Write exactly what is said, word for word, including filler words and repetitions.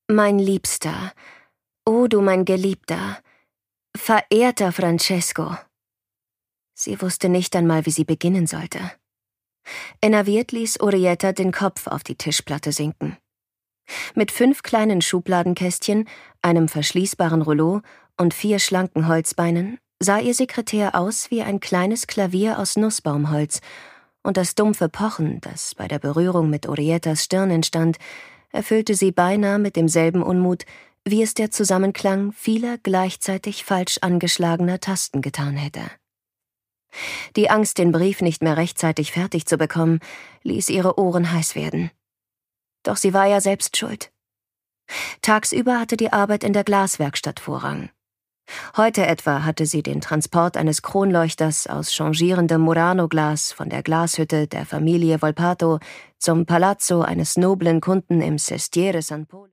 Mein Liebster, oh du mein Geliebter, verehrter Francesco. Sie wusste nicht einmal, wie sie beginnen sollte. Enerviert ließ Orietta den Kopf auf die Tischplatte sinken. Mit fünf kleinen Schubladenkästchen, einem verschließbaren Rouleau und vier schlanken Holzbeinen sah ihr Sekretär aus wie ein kleines Klavier aus Nussbaumholz, und das dumpfe Pochen, das bei der Berührung mit Oriettas Stirn entstand, erfüllte sie beinahe mit demselben Unmut, wie es der Zusammenklang vieler gleichzeitig falsch angeschlagener Tasten getan hätte. Die Angst, den Brief nicht mehr rechtzeitig fertig zu bekommen, ließ ihre Ohren heiß werden. Doch sie war ja selbst schuld. Tagsüber hatte die Arbeit in der Glaswerkstatt Vorrang. Heute etwa hatte sie den Transport eines Kronleuchters aus changierendem Murano-Glas von der Glashütte der Familie Volpato zum Palazzo eines noblen Kunden im Sestiere San Polo